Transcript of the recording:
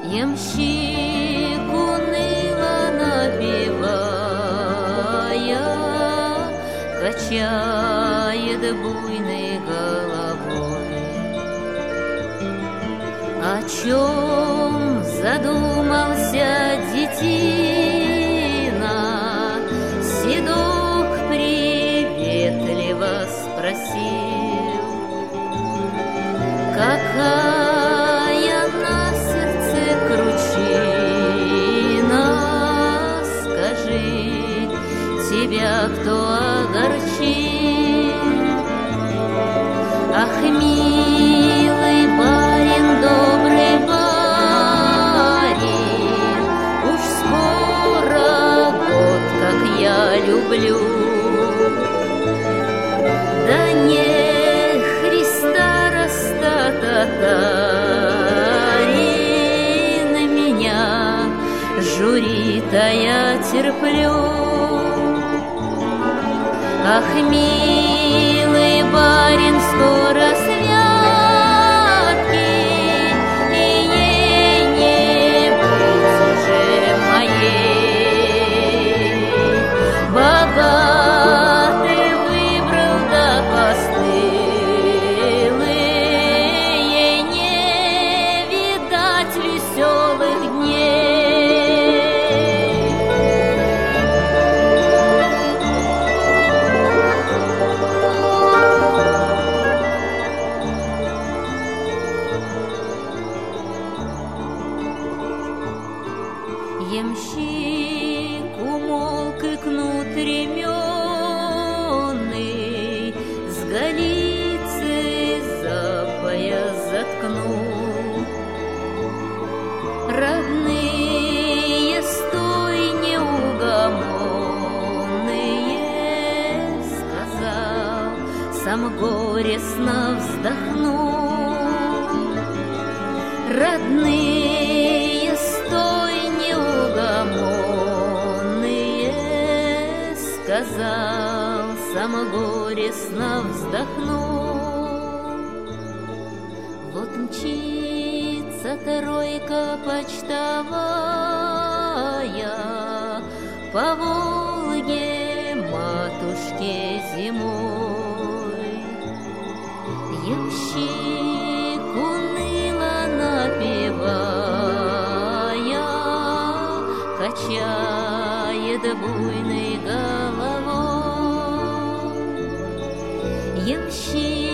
Ямщик уныло напевая, качает буйной головой. О чем задумался детина? Седок приветливо спросил. Какая на сердце кручина, скажи, тебя кто огорчил? Ах, милый барин, добрый барин, уж скоро год, как я люблю. Да не Христа татарин меня журит-то я терплю. Ах, милый барин, скоро святки, и ей не быть уже моей. Богатый выбрал да постылый, ей не видать веселых дней. Ямщик умолк и кнут ременный с голицы за пояс заткнул. Родные, стой неугомонные, сказал, сам горестно вздохнул. Родные, стой неугомонные, сказал, сам горестно вздохнул. Вот мчится тройка почтовая по Волге матушке зимой. Ямщик уныло напевая, качает буйной головой. Ямщик